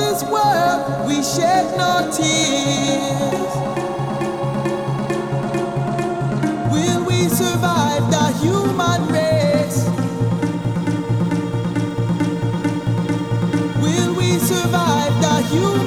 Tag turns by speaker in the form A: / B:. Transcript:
A: this world we shed no tears. Will we survive the human race? Will we survive the human